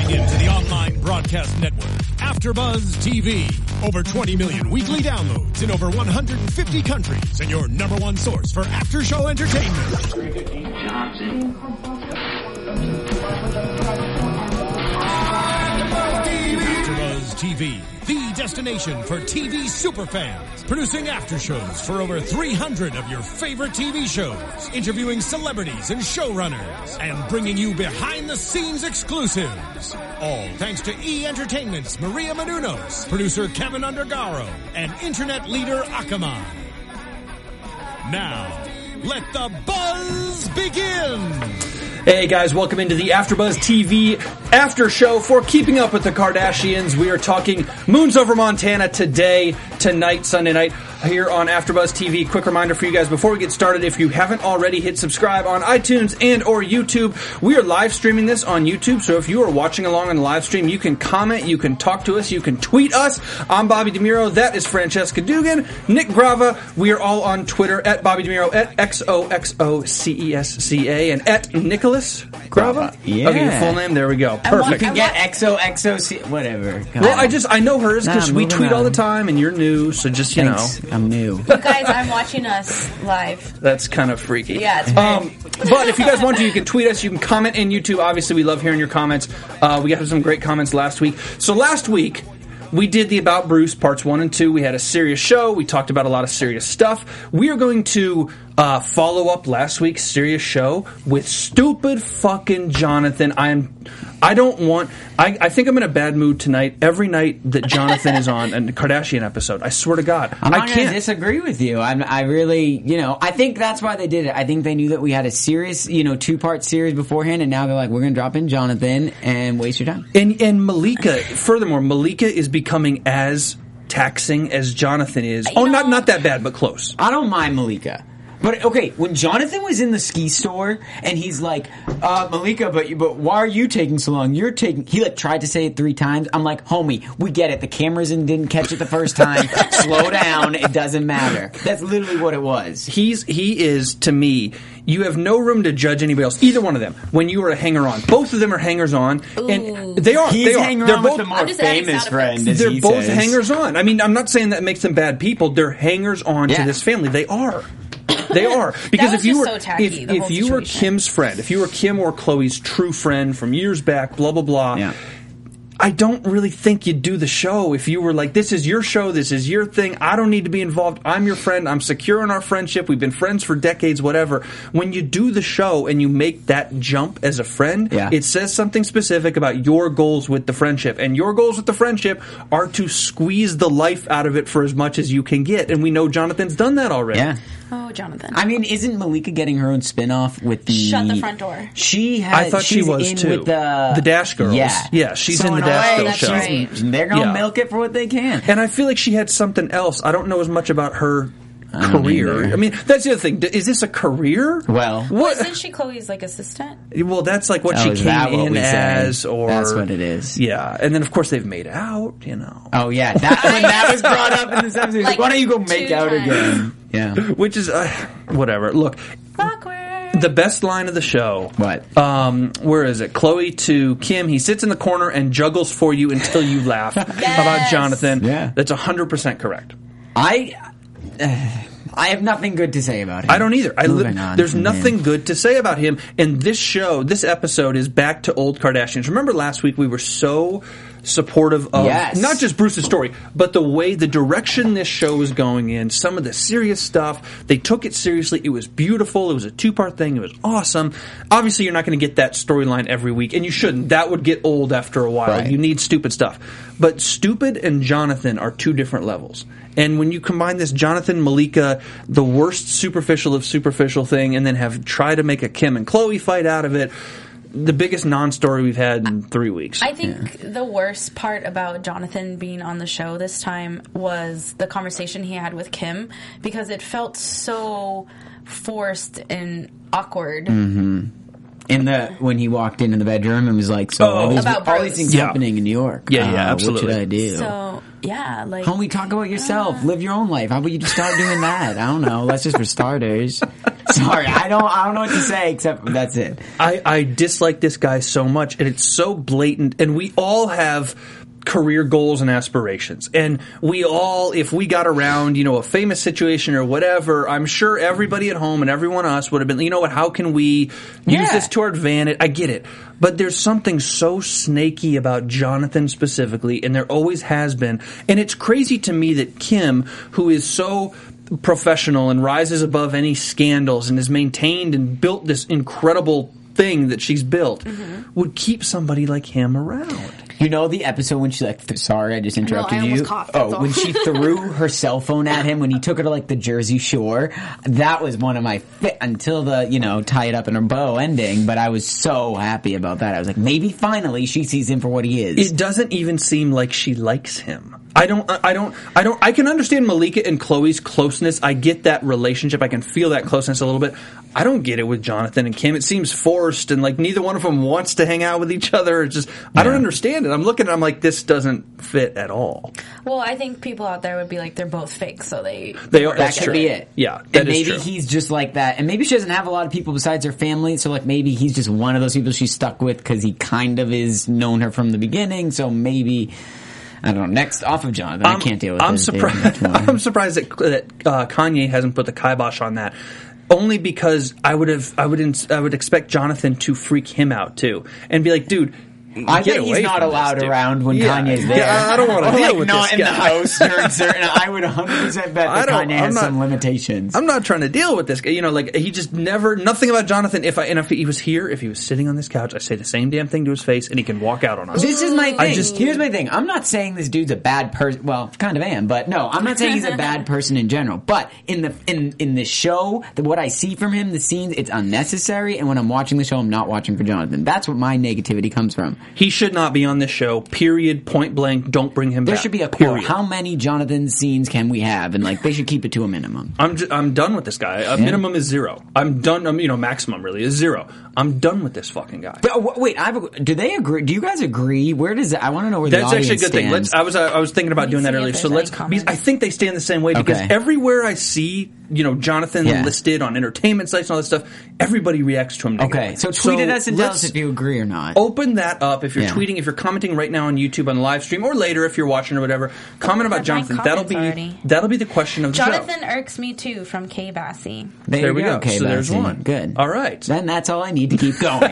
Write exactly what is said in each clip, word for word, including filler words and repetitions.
tuning in to the online broadcast network, AfterBuzz T V. Over twenty million weekly downloads in over one hundred fifty countries, and your number one source for after-show entertainment. AfterBuzz T V, the destination for T V superfans, producing aftershows for over three hundred of your favorite T V shows, interviewing celebrities and showrunners, and bringing you behind-the-scenes exclusives. All thanks to E! Entertainment's Maria Menounos, producer Kevin Undergaro, and internet leader Akamai. Now, let the buzz begin! Hey guys, welcome into the AfterBuzz T V after show for Keeping Up with the Kardashians. We are talking Moons Over Montana today, tonight, Sunday night, here on AfterBuzz T V. Quick reminder for you guys before we get started, if you haven't already, hit subscribe on iTunes and or YouTube. We are live streaming this on YouTube, so if you are watching along on the live stream, you can comment, you can talk to us, you can tweet us. I'm Bobby DeMuro, that is Francesca Dugan, Nick Grava. We are all on Twitter, at Bobby DeMuro, at X O X O C E S C A, and at Nicholas Grava? Yeah. Okay, your full name? There we go. Perfect. You can get X O X O C, whatever. God. Well, I just, I know hers because Nah, we moving tweet all on. the time and you're new, so just, you Thanks. know. I'm new. You guys, I'm watching us live. That's kind of freaky. Yeah, it's weird. Um, but if you guys want to, you can tweet us, you can comment in YouTube. Obviously, we love hearing your comments. Uh, we got some great comments last week. So last week, we did the About Bruce parts one and two. We had a serious show. We talked about a lot of serious stuff. We are going to uh, follow up last week's serious show with stupid fucking Jonathan. I am. I don't want. I, I think I'm in a bad mood tonight. Every night that Jonathan is on a Kardashian episode, I swear to God, I'm not I going can't to disagree with you. I'm, I really, you know, I think that's why they did it. I think they knew that we had a serious, you know, two-part series beforehand, and now they're like, we're going to drop in Jonathan and waste your time. And and Malika, furthermore, Malika is becoming as taxing as Jonathan is. Oh, You not know- not that bad, but close. I don't mind Malika. But, okay, when Jonathan was in the ski store, and he's like, uh, Malika, but you, but why are you taking so long? You're taking... He, like, tried to say it three times. I'm like, homie, we get it. The cameras in didn't catch it the first time. Slow down. It doesn't matter. That's literally what it was. He's he is to me. You have no room to judge anybody else. Either one of them. When you are a hanger on, both of them are hangers on, and they are. He's they are. hanging They're on both. with the more I'm just adding famous sound friend, effects. as They're he both says. hangers on. I mean, I'm not saying that makes them bad people. They're hangers on Yeah. to this family. They are. They are. Because was if you just were so tacky, if, the if whole you were situation. Kim's friend, if you were Kim or Chloe's true friend from years back, blah blah blah. Yeah. I don't really think you'd do the show if you were like, this is your show, this is your thing, I don't need to be involved, I'm your friend, I'm secure in our friendship, we've been friends for decades, whatever. When you do the show and you make that jump as a friend, Yeah. it says something specific about your goals with the friendship. And your goals with the friendship are to squeeze the life out of it for as much as you can get. And we know Jonathan's done that already. Yeah. Oh, Jonathan. I mean, isn't Malika getting her own spin-off with the... Shut the front door. She had, I thought she she's was in too. With the, The Dash Girls. Yeah. Yeah, she's So in the a Dash way, Girls she's- show. right. They're going to Yeah. milk it for what they can. And I feel like she had something else. I don't know as much about her I don't career. either. I mean, that's the other thing. D- Is this a career? Well, what? Isn't she Chloe's, like, assistant? Well, that's like what Oh, she is came that what in we said? as, or That's what it is. Yeah, and then of course they've made out. You know, Oh yeah, that when that was brought up in this episode, like, Like, why don't you go make two out times. again? Yeah. which is uh, whatever. Look, Awkward. the best line of the show. What? Um, where is it? Chloe to Kim. He sits in the corner and juggles for you until you laugh about Jonathan. Yeah. That's a hundred percent correct. I, uh, I have nothing good to say about him. I don't either. I li- Moving on there's from nothing him. good to say about him. And this show, this episode is back to old Kardashians. Remember last week we were so supportive of Yes. not just Bruce's story, but the way, the direction this show was going in, some of the serious stuff. They took it seriously. It was beautiful. It was a two-part thing. It was awesome. Obviously, you're not going to get that storyline every week, and you shouldn't. That would get old after a while. Right. You need stupid stuff. But Stupid and Jonathan are two different levels. And when you combine this Jonathan, Malika, the worst superficial of superficial thing, and then have tried to make a Kim and Chloe fight out of it, the biggest non-story we've had in three weeks. I think the worst part about Jonathan being on the show this time was the conversation he had with Kim, because it felt so forced and awkward. In the when he walked into the bedroom and was like, "So all, these, About all these Bruce. things Yeah. happening in New York. Yeah, yeah, Uh, absolutely. What should I do?" So yeah, like Homie, talk about yourself. Live your own life. How about you just start doing that? I don't know. That's just for starters. Sorry, I don't. I don't know what to say except that's it. I, I dislike this guy so much, and it's so blatant. And we all have career goals and aspirations, and we all, if we got around, you know, a famous situation or whatever, I'm sure everybody at home and everyone else would have been, you know what? How can we Yeah. use this to our advantage? I get it, but there's something so snaky about Jonathan specifically, and there always has been. And it's crazy to me that Kim, who is so professional and rises above any scandals and has maintained and built this incredible thing that she's built, mm-hmm. would keep somebody like him around. You know the episode when she like, th- sorry, I just interrupted No, I you. almost coughed, that's oh, all. when she threw her cell phone at him when he took her to like the Jersey Shore. That was one of my fi- until the you know tie it up in her bow ending. But I was so happy about that. I was like, maybe finally she sees him for what he is. It doesn't even seem like she likes him. I don't, I don't, I don't, I can understand Malika and Chloe's closeness. I get that relationship. I can feel that closeness a little bit. I don't get it with Jonathan and Kim. It seems forced and like neither one of them wants to hang out with each other. It's just, I don't understand it. I'm looking at it, I'm like, this doesn't fit at all. Well, I think people out there would be like, they're both fake, so they... They are, that that's could true. be it. Yeah, that and is maybe true. he's just like that. And maybe she doesn't have a lot of people besides her family. So like maybe he's just one of those people she's stuck with because he kind of is known her from the beginning. So maybe... I don't know. Next, off of Jonathan, I'm, I can't deal with I'm this. surprised. I'm surprised that, that uh, Kanye hasn't put the kibosh on that. Only because I would have, I would, ins- I would expect Jonathan to freak him out too, and be like, "Dude, I get bet away he's not from allowed this, dude." around when Yeah. Kanye's there. Yeah, I don't want to Or, deal like, with not this in guy. the house during certain. I would one hundred percent bet I that don't- Kanye I'm has not- some limitations. I'm not trying to deal with this guy. You know, like he just never, nothing about Jonathan. If I and if he was here, if he was sitting on this couch, I say the same damn thing to his face, and he can walk out on us. This is my thing. I just- Here's my thing. I'm not saying this dude's a bad person. Well, kind of am, but no, I'm not saying he's a bad person in general. But in the in in the show, the, what I see from him, the scenes, it's unnecessary. And when I'm watching the show, I'm not watching for Jonathan. That's what my negativity comes from. He should not be on this show. Period. Point blank. Don't bring him There back. should be a quote. Period. How many Jonathan scenes can we have? And like, they should keep it to a minimum. I'm j- I'm done with this guy. A minimum is zero. I'm done. Um, you know, maximum really is zero. I'm done with this fucking guy. But, uh, w- wait, I have a, do they agree? Do you guys agree? Where does that? I want to know where That's the actually a audience good thing. stands. Let's. I was. Uh, I was thinking about Let me doing that see if earlier. there's So any let's. comments. Because I think they stand the same way. Because Okay. everywhere I see, you know, Jonathan Yeah. listed on entertainment sites and all that stuff, everybody reacts to him. Negatively. Okay, so tweet at us and tell us let's if you agree or not. Open that up if you're Yeah. tweeting, if you're commenting right now on YouTube on live stream, or later if you're watching or whatever. Comment about I've read Jonathan. That'll be comments already. that'll be the question of the Jonathan show. irks me too, from Kay Bassey. There, There you we go. Okay, So there's Bassey. one. Good. All right. Then that's all I need to keep going.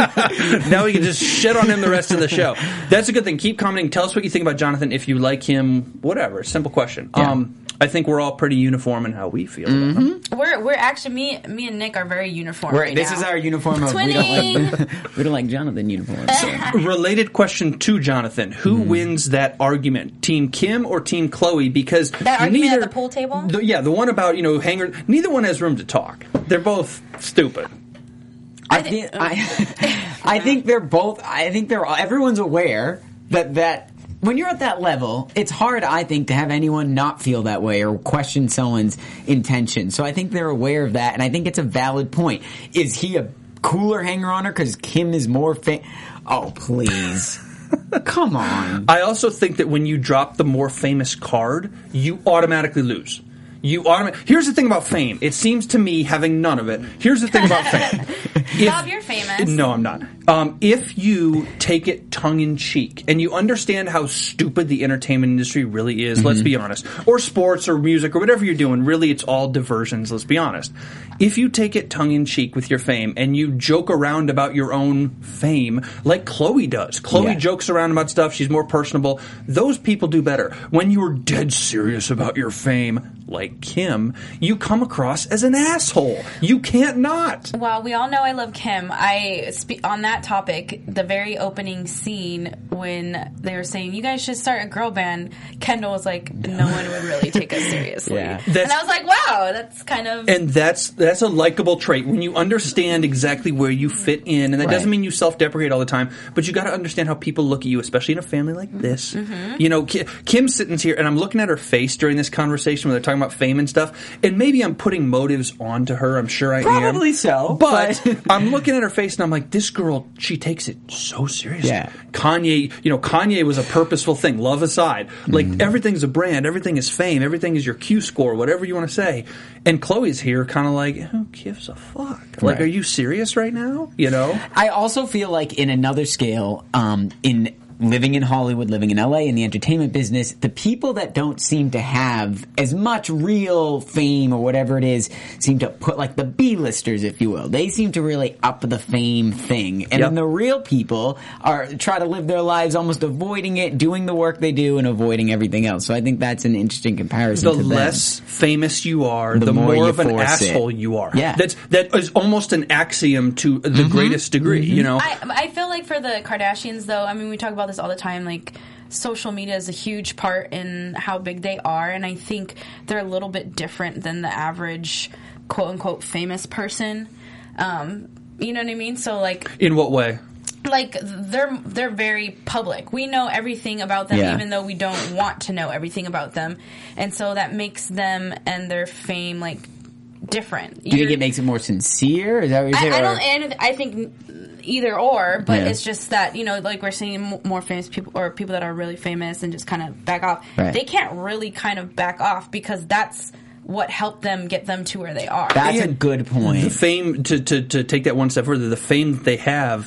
Now we can just shit on him the rest of the show. That's a good thing. Keep commenting. Tell us what you think about Jonathan. If you like him, whatever. Simple question. Yeah. Um, I think we're all pretty uniform in how we feel about him. We're we're actually me me and Nick are very uniform. We're, right this now. is our uniform. Of, we, don't like, we don't like Jonathan uniforms. So. Related question to Jonathan: Who Mm-hmm. wins that argument, Team Kim or Team Chloe? Because That argument neither, at the pool table? the- yeah, the one about you know hanger. Neither one has room to talk. They're both stupid. I I think think- I, I think they're both. I think they're. Everyone's aware that that when you're at that level, it's hard. I think to have anyone not feel that way or question someone's intention. So I think they're aware of that, and I think it's a valid point. Is he a cooler hanger on her because Kim is more? Fa- oh please, come on. I also think that when you drop the more famous card, you automatically lose. You automatically. Here's the thing about fame. It seems to me, having none of it. Here's the thing about fame. If- Bob, you're famous. No, I'm not. Um, if you take it tongue in cheek and you understand how stupid the entertainment industry really is, let's be honest, or sports or music or whatever you're doing, really it's all diversions, let's be honest. If you take it tongue in cheek with your fame and you joke around about your own fame, like Chloe does, Chloe Yeah. jokes around about stuff, she's more personable, those people do better. When you're dead serious about your fame, like Kim, you come across as an asshole. You can't not. Well, we all know I love Kim. I spe- on that topic, the very opening scene when they were saying you guys should start a girl band, Kendall was like, no one would really take us seriously. Yeah. And That's- I was like, wow, that's kind of And that's that's a likable trait when you understand exactly where you fit in, and that Right. doesn't mean you self-deprecate all the time, but you got to understand how people look at you, especially in a family like this. Mm-hmm. You know, Ki- Kim's sitting here, and I'm looking at her face during this conversation when they're talking talking about fame and stuff, and maybe I'm putting motives onto her. I'm sure I am. Probably so. But, But I'm looking at her face and I'm like, this girl, she takes it so seriously. Yeah. Kanye, you know, Kanye was a purposeful thing, love aside. Like, Mm-hmm. everything's a brand, everything is fame, everything is your Q score, whatever you want to say. And Chloe's here kind of like, who gives a fuck? Like, Right. are you serious right now? You know? I also feel like in another scale, um, in living in Hollywood, living in L A, in the entertainment business, the people that don't seem to have as much real fame or whatever it is seem to put like the B-listers, if you will. They seem to really up the fame thing. And Yep. then the real people are try to live their lives almost avoiding it, doing the work they do and avoiding everything else. So I think that's an interesting comparison The to them. less famous you are, the, The more, more you of an force it. asshole you are. Yeah. That's, that is almost an axiom to the greatest degree, you know? I, I feel like for the Kardashians, though, I mean, we talk about this all the time, like, social media is a huge part in how big they are, and I think they're a little bit different than the average quote-unquote famous person. Um, you know what I mean? So, like... In what way? Like, they're they're very public. We know everything about them, Yeah. even though we don't want to know everything about them. And so that makes them and their fame, like, different. Do you think You're- it makes it more sincere? Is that what you're saying? I, I Or- don't, and I think either or, but Yeah. it's just that, you know, like we're seeing m- more famous people or people that are really famous and just kind of back off. Right. They can't really kind of back off because that's what helped them get them to where they are. That's a And good point. The fame, to, to, to take that one step further, the fame that they have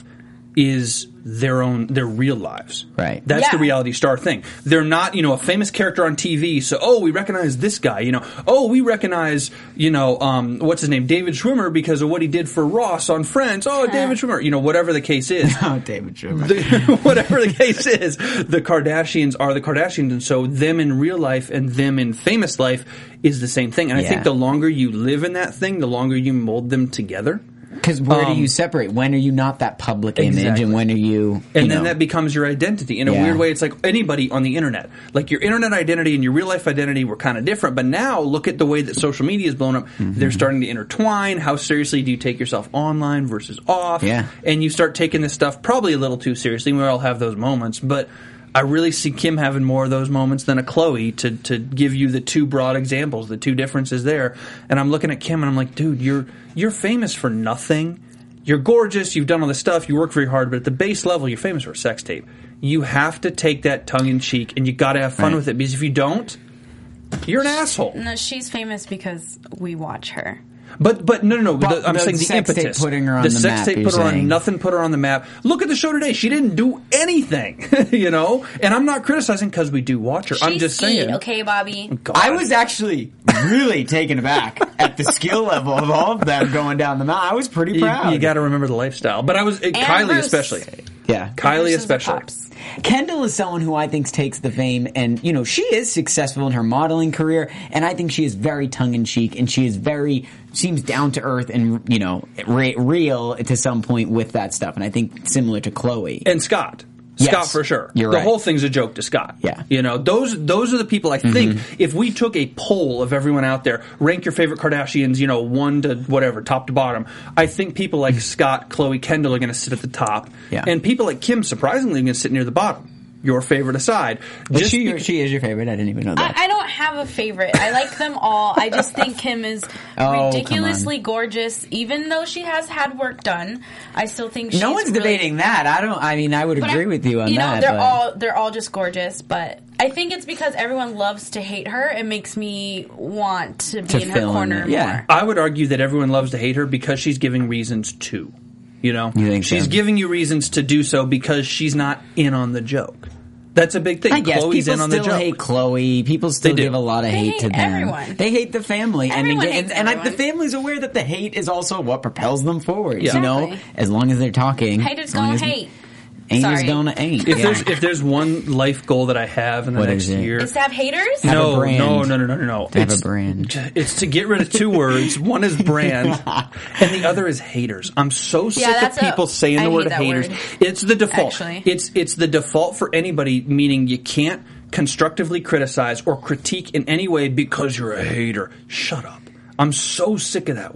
is their own, their real lives. Right. That's Yeah. the reality star thing. They're not, you know, a famous character on T V, so, oh, we recognize this guy, you know, oh, we recognize, you know, um, what's his name, David Schwimmer, because of what he did for Ross on Friends. Oh, David Schwimmer, you know, whatever the case is. Oh, David Schwimmer. The, whatever the case is, the Kardashians are the Kardashians, and so them in real life and them in famous life is the same thing. And I Yeah. think the longer you live in that thing, the longer you mold them together. Because where Um, do you separate? When are you not that public image, Exactly. and when are you? And you then know, that becomes your identity. In a Yeah. weird way, it's like anybody on the internet. Like your internet identity and your real life identity were kind of different, but now look at the way that social media is blown up. Mm-hmm. They're starting to intertwine. How seriously do you take yourself online versus off? Yeah. And you start taking this stuff probably a little too seriously. We all have those moments, but I really see Kim having more of those moments than a Chloe to, to give you the two broad examples, the two differences there. And I'm looking at Kim and I'm like, dude, you're you're famous for nothing. You're gorgeous, you've done all this stuff, you work very hard, but at the base level, you're famous for a sex tape. You have to take that tongue-in-cheek, and you gotta have fun Right. with it, because if you don't, you're an asshole. No, she's famous because we watch her. But but no no no. But the, I'm the saying the sex tape impetus. putting her on the the sex map, tape you're put her saying. on nothing. Put her on the map. Look at the show today. She didn't do anything. You know. And I'm not criticizing because we do watch her. I'm She just skied, saying. okay, Bobby? God. I was actually really taken aback at the skill level of all of them going down the mountain. I was pretty You, proud. you got to remember the lifestyle. But I was uh, Kylie Bruce. especially. yeah. Kylie Versus the especially. Pops. Kendall is someone who I think takes the fame, and you know she is successful in her modeling career, and I think she is very tongue in cheek, and she is very seems down to earth and you know re- real to some point with that stuff, and I think similar to Chloe. And Scott. Yes. Scott for sure. You're the right. whole thing's a joke to Scott. Yeah. You know, those those are the people I think if we took a poll of everyone out there, rank your favorite Kardashians, you know, one to whatever, top to bottom, I think people like Scott, Chloe, Kendall are going to sit at the top. Yeah. And people like Kim, surprisingly, are going to sit near the bottom. Your favorite aside. Is Just she, because- she is your favorite. I didn't even know that. I, I don't have a favorite. I like them all. I just think Kim is Oh, ridiculously gorgeous. Even though she has had work done, I still think she's no one's really, debating that. I don't. I mean, I would But agree I- with you on you know, that. they're but- all they're all just gorgeous. But I think it's because everyone loves to hate her. It makes me want to be To in her fill in corner it, yeah. more. I would argue that everyone loves to hate her because she's giving reasons to. You know? You think so? She's giving you reasons to do so because she's not in on the joke. That's a big thing. I guess Chloe's people in on the still joke. hate Chloe. People still They do. give a lot of They hate to hate them. everyone. They hate the family, Everyone and hates and, and I, the everyone. family's aware that the hate is also what propels them forward. Yeah. You know, Exactly. as long as they're talking, Haters as long gonna as- hate. Ain't is Sorry. gonna ain't. If Yeah. there's if there's one life goal that I have in the What next is it? year, Is to have haters? Have a no, brand. no, no, no, no, no, no. To have It's, a brand. it's to get rid of two words. One is brand, and the other is haters. I'm so sick of that's a- people saying I the hate word that haters. word, It's the default. actually. It's it's the default for anybody, meaning you can't constructively criticize or critique in any way because you're a hater. Shut up. I'm so sick of that word.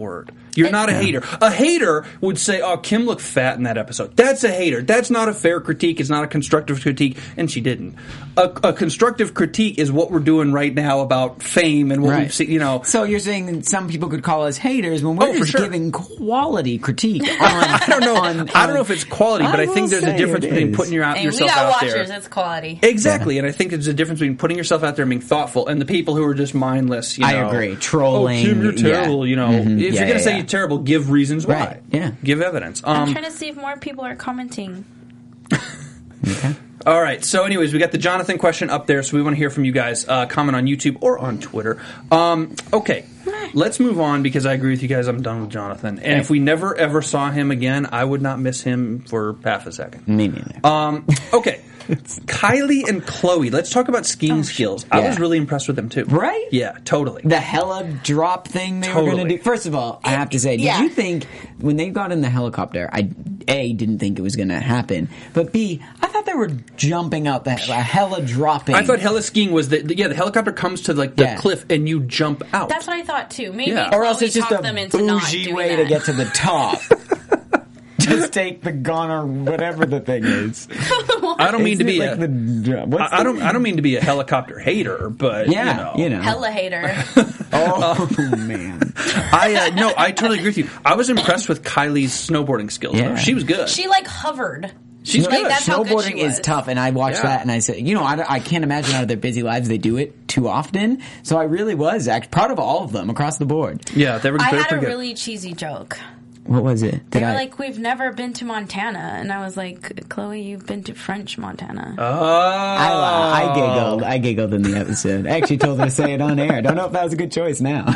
You're not a hater. A hater would say, oh, Kim looked fat in that episode. That's a hater. That's not a fair critique. It's not a constructive critique. And she didn't. A, a constructive critique is what we're doing right now about fame and what Right. we've seen, you know. So you're saying that some people could call us haters when we're Oh, for just sure. giving quality critique on, I don't know. on- I don't know if it's quality, but I I, think will there's a say difference it between is. putting your out, And we yourself got out watchers. there. It's quality. Exactly, and I think there's a difference between putting yourself out there and being thoughtful, and the people who are just mindless. You I know, agree. Trolling, Oh, Kim, you're terrible. yeah. You know, Mhm. if Yeah, you're gonna yeah, say yeah. you're terrible, give reasons why. Right, yeah. Give evidence. I'm Um, trying to see if more people are commenting. Okay. all right. So, anyways, we got the Jonathan question up there, so we want to hear from you guys. Uh, comment on YouTube or on Twitter. Um, okay, let's move on because I agree with you guys. I'm done with Jonathan, and if we never ever saw him again, I would not miss him for half a second. Me neither. Um, okay. Kylie and Chloe. Let's talk about skiing skills. I Yeah. was really impressed with them too. Right? Yeah, totally. The hella drop thing they were going Totally. to do. First of all, I have to say, did Yeah. you think when they got in the helicopter, I A, didn't think it was going to happen, but B, I thought they were jumping out the a hella dropping. I thought heli skiing was that. Yeah, the helicopter comes to like the Yeah. cliff and you jump out. That's what I thought too. Maybe Yeah. or else Chloe it's just talked a them into not bougie doing way that. to get to the top. Just take the gun or whatever the thing is. I don't mean to Isn't be it a. like the, what's I I the- don't. I don't mean to be a helicopter hater, but Yeah, you know. you know. Hella hater. Oh man. I uh, no. I totally agree with you. I was impressed with Kylie's snowboarding skills. though. Yeah. She was good. She like hovered. She's like, good. that's how good Snowboarding she is was. tough, and I watched Yeah. that, and I said, you know, I, I can't imagine out of their busy lives they do it too often. So I really was act proud of all of them across the board. yeah, they were. I they were had a pretty good. really cheesy joke. What was it? They Did were I? like, "We've never been to Montana," and I was like, "Chloe, you've been to French Montana." Oh, I, I giggled. I giggled in the episode. I actually told her to say it on air. Don't know if that was a good choice now.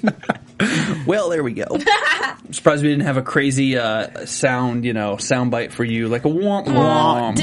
well, there we go. I'm surprised we didn't have a crazy uh, sound, you know, sound bite for you, like a womp womp.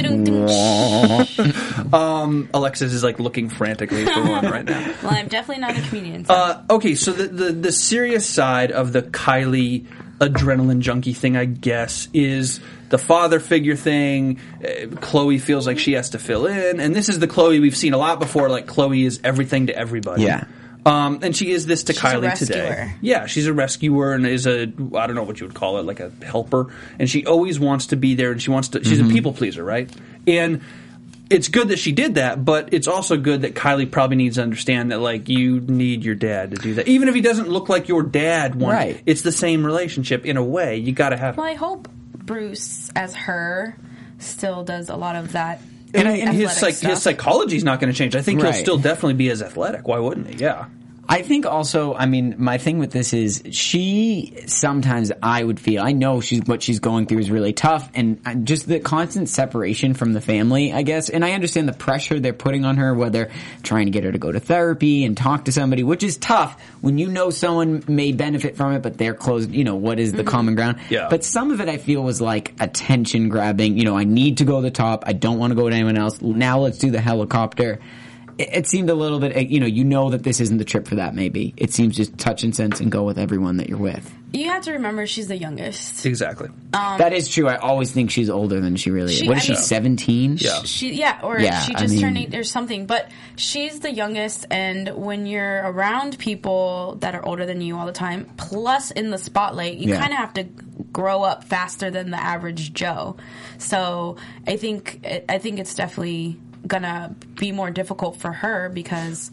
Dun-dun-dun. Um, Alexis is like looking frantically for one right now. Well, I'm definitely not a comedian. So. Uh, okay, so the, the the serious side of the Kylie adrenaline junkie thing, I guess, is the father figure thing. Uh, Chloe feels like she has to fill in, and this is the Chloe we've seen a lot before. Like Chloe is everything to everybody. Yeah. Um, and she is this to She's a Kylie today. rescuer. Yeah, she's a rescuer and is a I don't know what you would call it, like a helper. And she always wants to be there, and she wants to. She's Mm-hmm. a people pleaser, right? And it's good that she did that, but it's also good that Kylie probably needs to understand that, like, you need your dad to do that. Even if he doesn't look like your dad one, Right. it's the same relationship in a way. You got to have. well, I hope Bruce, as her, still does a lot of that. And, and his athletic psych, stuff. his psychology is not going to change. I think he'll Right. still definitely be as athletic. Why wouldn't he? Yeah. I think also, I mean, my thing with this is she sometimes I would feel, I know she's what she's going through is really tough, and uh, just the constant separation from the family, I guess. And I understand the pressure they're putting on her, whether trying to get her to go to therapy and talk to somebody, which is tough when you know someone may benefit from it, but they're closed, you know, what is the common ground? Yeah. But some of it I feel was like attention grabbing, you know, I need to go to the top, I don't want to go to anyone else, now let's do the helicopter. It seemed a little bit, you know, you know that this isn't the trip for that, maybe. It seems just touch and sense and go with everyone that you're with. You have to remember she's the youngest. Exactly. That is true. I always think she's older than she really is. She- What is I she, mean- seventeen? Yeah. She yeah, or Yeah, she I just turned mean- eight or something. But she's the youngest, and when you're around people that are older than you all the time, plus in the spotlight, you Yeah. kind of have to grow up faster than the average Joe. So I think I think it's definitely gonna be more difficult for her because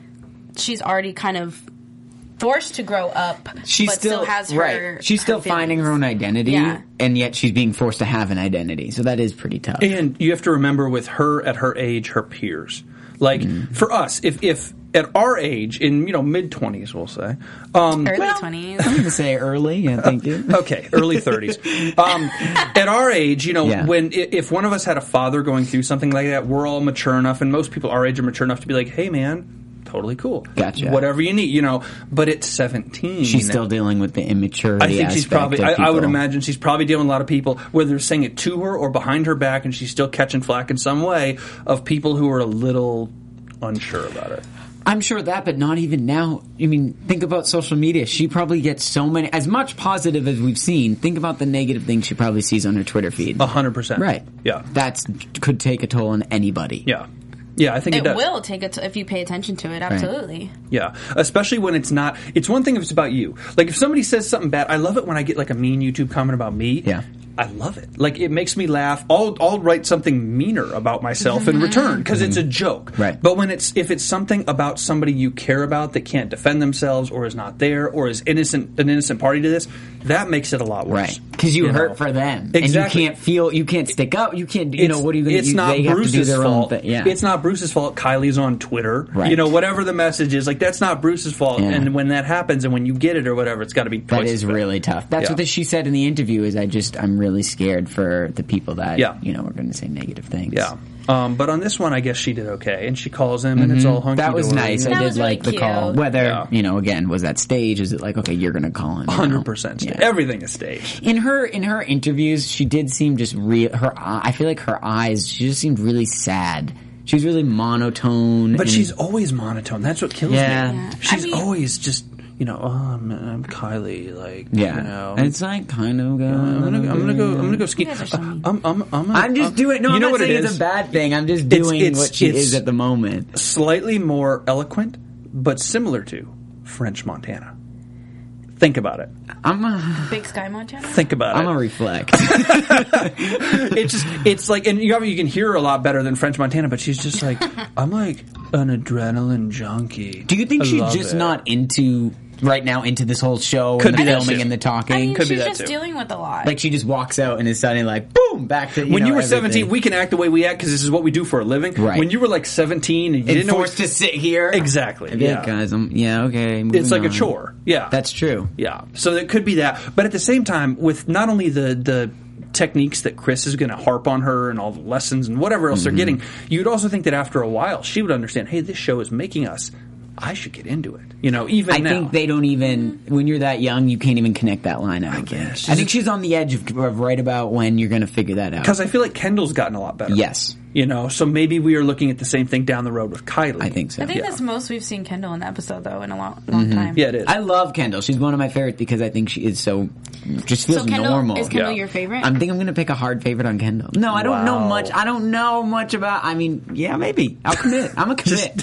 she's already kind of forced to grow up, She's but still, still, has her. right. She's her still finding feelings. her own identity, Yeah. and yet she's being forced to have an identity. So that is pretty tough. And you have to remember with her at her age, her peers. Like Mm-hmm. for us, if if at our age, in you know mid twenties, we'll say, um, Early Well, twenties. I'm going to say early. Yeah, thank you. okay, early thirties. Um, at our age, you know, Yeah. when i- if one of us had a father going through something like that, we're all mature enough, and most people our age are mature enough to be like, "Hey, man, totally cool, Gotcha. whatever you need," you know. But at seventeen, She's still dealing with the immaturity. I think she's aspect probably. of I, I would people. imagine she's probably dealing with a lot of people, whether they're saying it to her or behind her back, and she's still catching flack in some way of people who are a little unsure about it. I'm sure of that, but not even now. I mean, think about social media. She probably gets so many, as much positive as we've seen. Think about the negative things she probably sees on her Twitter feed. A hundred percent. Right. Yeah. That's could take a toll on anybody. Yeah. Yeah, I think it, It does. will take it if you pay attention to it. Absolutely. Yeah, especially when it's not. It's one thing if it's about you. Like if somebody says something bad, I love it when I get like a mean YouTube comment about me. Yeah. I love it. Like it makes me laugh. I'll I'll write something meaner about myself in return because it's a joke. Right. But when it's if it's something about somebody you care about that can't defend themselves or is not there or is innocent an innocent party to this, that makes it a lot worse. Right. Because you, You hurt know? for them. Exactly. And you can't feel, you can't stick up. You can't, you know, It's- what are you going to It's do? not They have to do Bruce's their fault. own thing. Yeah. It's not Bruce's fault. Kylie's on Twitter. Right. You know, whatever the message is, like that's not Bruce's fault. Yeah. And when that happens, and when you get it or whatever, it's got to be. That twice is as bad. really tough. That's Yeah. what the, she said in the interview. Is I just I'm really scared for the people that Yeah. you know are going to say negative things. Yeah. Um, but on this one, I guess she did okay, and she calls him, and it's all hunky. That was nice. I That did was really like the call. cute. Whether Yeah. you know, again, was that stage? Is it like okay, you're going to call him? you know? Hundred percent. Yeah. Everything is staged. In her in her interviews, she did seem just real. Her eye- I feel like her eyes. She just seemed really sad. She was really monotone. But and- she's always monotone. That's what kills Yeah. me. Yeah. She's I mean- always just you know, oh, I'm, I'm Kylie. Like yeah. you know, It's like kind of. Going, I'm gonna, I'm gonna go. I'm gonna go ski. You guys are so mean. I'm, I'm, I'm, I'm just I'm- doing. No, you I'm know not what saying it it's is? a bad thing. I'm just It's- doing it's- what she it's- is at the moment. Slightly more eloquent, but similar to French Montana. Think about it. I'm. A, Big Sky Montana. Think about I'm it. a reflect. It's just, it's like, and you, you can hear her a lot better than French Montana, but she's just like, I'm like an adrenaline junkie. Do you think I she's love just it. not into right now into this whole show Could and be the that filming too. and the talking? I mean, Could be she's that just too. dealing with a lot. Like she just walks out and is suddenly like, boom, back to you When know, you were everything. seventeen, we can act the way we act because this is what we do for a living. Right. When you were like seventeen and you and didn't know forced to sit here. exactly, I'd be yeah, like, guys, I'm yeah, okay. it's moving like a on. chore. Yeah, That's true. yeah. So it could be that, but at the same time, with not only the the techniques that Chris is going to harp on her and all the lessons and whatever else Mm-hmm. they're getting, you'd also think that after a while she would understand. Hey, this show is making us. I should get into it. You know, even I now. think they don't even when you're that young, you can't even connect that line. I, think. guess. I think she's on the edge of, of right about when you're going to figure that out. Because I feel like Kendall's gotten a lot better. Yes, You know, so maybe we are looking at the same thing down the road with Kylie. I think so. I think Yeah. that's the most we've seen Kendall in the episode, though, in a long, long time. Yeah, it is. I love Kendall. She's one of my favorites because I think she is so just feels So Kendall, normal. is Kendall Yeah. your favorite? I think I'm going to pick a hard favorite on Kendall. No, I don't know Wow. much. I don't know much about. I mean, yeah, maybe I'll commit. I'm a commit.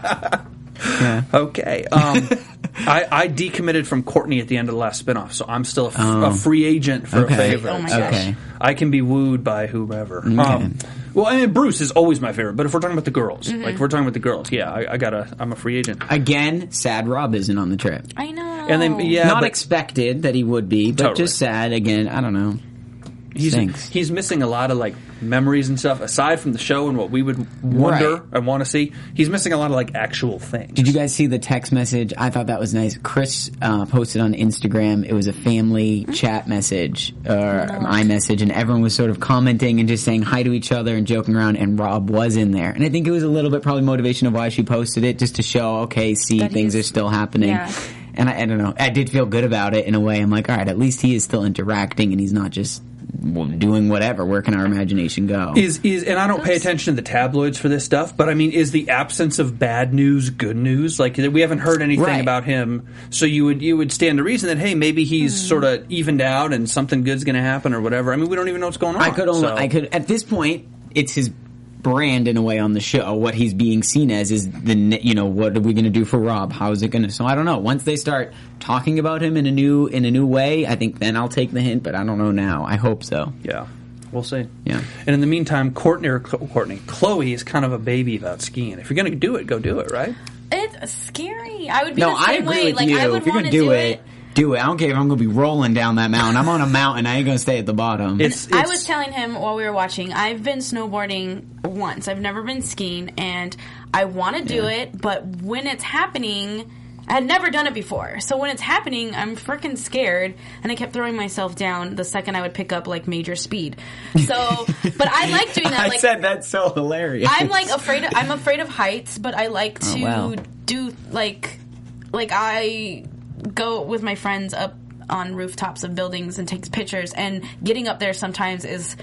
yeah. Okay. Um, I, I decommitted from Courtney at the end of the last spinoff, so I'm still a, f- Oh. a free agent for Okay. a favorite. Oh my So gosh. Okay. I can be wooed by whomever. Um, well, I mean, Bruce is always my favorite, but if we're talking about the girls, Mm-hmm. like if we're talking about the girls, yeah, I, I gotta, I'm a free agent. Again, sad Rob isn't on the trip. I know. And then, yeah, Not but expected that he would be, but Totally. just sad. Again, I don't know. he's stinks. he's missing a lot of like memories and stuff aside from the show and what we would wonder Right. and want to see. He's missing a lot of like actual things. Did you guys see the text message? I thought that was nice. Chris uh, posted on Instagram. It was a family chat message or iMessage, and everyone was sort of commenting and just saying hi to each other and joking around. And Rob was in there, and I think it was a little bit probably motivation of why she posted it, just to show, okay, see, That things he's- are still happening. Yeah. And I, I don't know. I did feel good about it in a way. I'm like, all right, at least he is still interacting, and he's not just doing whatever. Where can our imagination go? Is is and I don't pay attention to the tabloids for this stuff, but I mean, is the absence of bad news good news? Like we haven't heard anything Right. about him, so you would you would stand to reason that hey, maybe he's sort of evened out and something good's going to happen or whatever. I mean, we don't even know what's going on. I could only, so- I could at this point, it's his brand in a way on the show. What he's being seen as is the, ne- you know, what are we going to do for Rob? How is it going to? So I don't know. Once they start talking about him in a new in a new way, I think then I'll take the hint. But I don't know now. I hope so. Yeah, we'll see. Yeah. And in the meantime, Courtney or Cl- Courtney, Chloe is kind of a baby about skiing. If you're going to do it, go do it, right? It's scary. I would be No, the I same agree way. with Like you. I would If you're want going to to do, do it, do it. I don't care if I'm going to be rolling down that mountain. I'm on a mountain. I ain't going to stay at the bottom. It's, I it's- was telling him while we were watching, I've been snowboarding once. I've never been skiing, and I want to do Yeah. it, but when it's happening, I had never done it before. So when it's happening, I'm freaking scared, and I kept throwing myself down the second I would pick up, like, major speed. So, but I like doing that. I like, said that's so hilarious. I'm, like, afraid of, I'm afraid of heights, but I like to Oh, wow. do, like, like, I go with my friends up on rooftops of buildings and take pictures, and getting up there sometimes is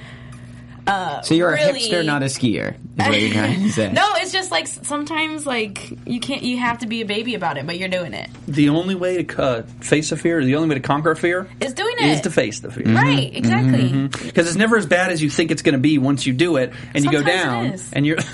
uh, So you're really, a hipster, not a skier, is what you're trying to say. No, it's just like sometimes like you can't. You have to be a baby about it, but you're doing it. the only way to uh, face a fear, the only way to conquer a fear, Is doing it. is to face the fear. Right, exactly. Because it's never as bad as you think it's going to be once you do it, and you go Sometimes it down, is. and you're.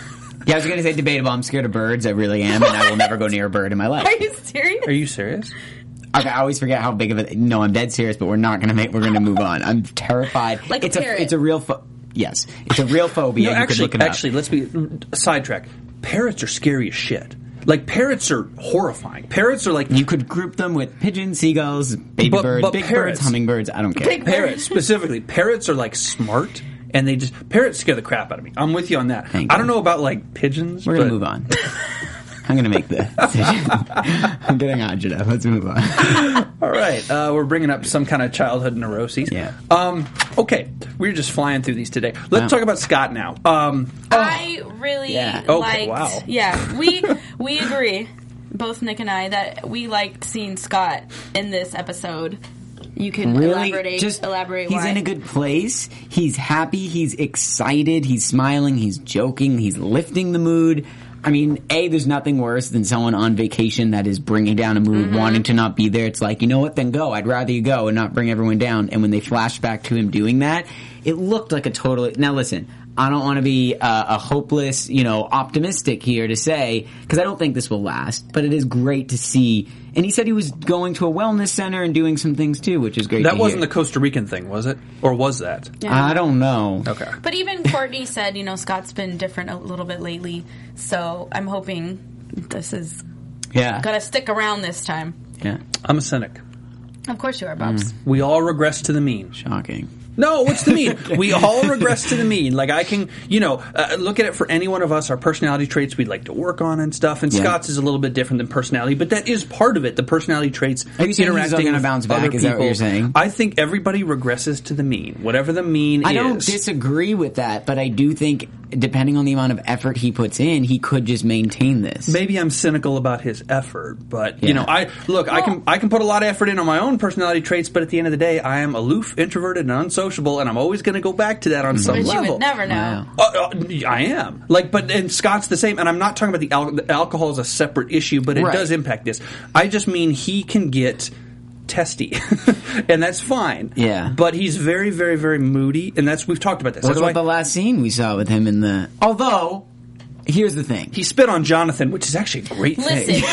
Yeah, I was going to say debatable. I'm scared of birds. I really am, and I will never go near a bird in my life. Are you serious? Are you serious? Okay, I always forget how big of a. No, I'm dead serious, but we're not going to make. We're going to move on. I'm terrified. Like it's a a. parrot. It's a real. Pho- yes, it's a real phobia. No, you actually, could look it up. actually, let's be sidetrack. Parrots are scary as shit. Like parrots are horrifying. Parrots are like You could group them with pigeons, seagulls, baby But- birds, but big parrots- birds, hummingbirds. I don't care. Big parrots specifically. Parrots are like smart, and they just parrots scare the crap out of me. I'm with you on that. Thank I you. don't know about like pigeons. We're gonna but- move on. I'm gonna make the decision. I'm getting on, Jeff. Let's move on. All right, uh, we're bringing up some kind of childhood neuroses. Yeah. Um. Okay, we're just flying through these today. Let's Wow. talk about Scott now. Um. I really Yeah. Okay, liked. wow. Yeah, we we agree, both Nick and I, that we liked seeing Scott in this episode. You can Really, elaborate. just elaborate. He's why. in a good place. He's happy. He's excited. He's smiling. He's joking. He's lifting the mood. I mean, A, there's nothing worse than someone on vacation that is bringing down a mood, Mm-hmm. wanting to not be there. It's like, you know what, then go. I'd rather you go and not bring everyone down. And when they flash back to him doing that, it looked like a total... Now listen, I don't want to be uh, a hopeless, you know, optimistic here to say, because I don't think this will last, but it is great to see. And he said he was going to a wellness center and doing some things too, which is great That to wasn't hear. the Costa Rican thing, was it? Or was that? Yeah. I don't know. Okay. But even Courtney said, you know, Scott's been different a little bit lately, so I'm hoping this is Yeah. gonna stick around this time. Yeah. I'm a cynic. Of course you are, Bobs. We all regress to the mean. Shocking. No, what's the mean? We all regress to the mean. Like I can, you know, uh, look at it for any one of us, our personality traits we'd like to work on and stuff. And Yeah. Scott's is a little bit different than personality, but that is part of it. The personality traits. Are you saying he's interacting gonna with bounce back? other Is that what people. you're saying? I think everybody regresses to the mean, whatever the mean I is. don't disagree with that, but I do think, depending on the amount of effort he puts in, he could just maintain this. Maybe I'm cynical about his effort, but Yeah. you know, I look. I can I can put a lot of effort in on my own personality traits, but at the end of the day, I am aloof, introverted, and unsociable, and I'm always going to go back to that on some But you level. would never know. Wow. Uh, uh, I am like, but and Scott's the same. And I'm not talking about the, al- the alcohol is a separate issue, but it Right. does impact this. I just mean he can get testy, and that's fine. Yeah. but he's very, very, very moody, and that's we've talked about this. What That's about why the last scene we saw with him in the... Although, here's the thing. he spit on Jonathan, which is actually a great Listen. thing.